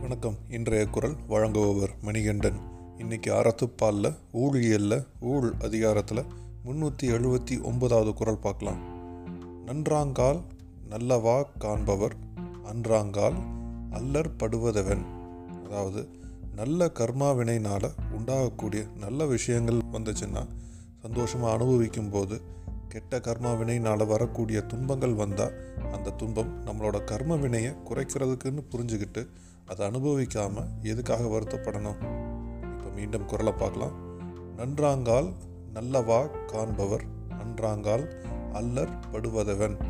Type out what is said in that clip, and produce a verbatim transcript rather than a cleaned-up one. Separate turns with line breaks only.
வணக்கம். இன்றைய குரல் வழங்குபவர் மணிகண்டன். இன்னைக்கு அறத்துப்பாலில் ஊழியல்ல ஊழ் அதிகாரத்தில் முன்னூற்றி எழுபத்தி ஒன்பதாவது குரல் பார்க்கலாம். நன்றாங்கால் நல்லவா காண்பவர் அன்றாங்கால் அல்லற் படுவதவன். அதாவது நல்ல கர்மாவினைனால் உண்டாகக்கூடிய நல்ல விஷயங்கள் வந்துச்சுன்னா சந்தோஷமாக அனுபவிக்கும் போது, கெட்ட கர்மா வினைனால் வரக்கூடிய துன்பங்கள் வந்தால் அந்த துன்பம் நம்மளோட கர்ம வினையை குறைக்கிறதுக்குன்னு புரிஞ்சுக்கிட்டு அதை அனுபவிக்காமல் எதுக்காக வருத்தப்படணும்? இப்போ மீண்டும் குரலை பார்க்கலாம். நன்றாங்கால் நல்லவா காண்பவர் அன்றாங்கால் அல்லற் படுவதவன்.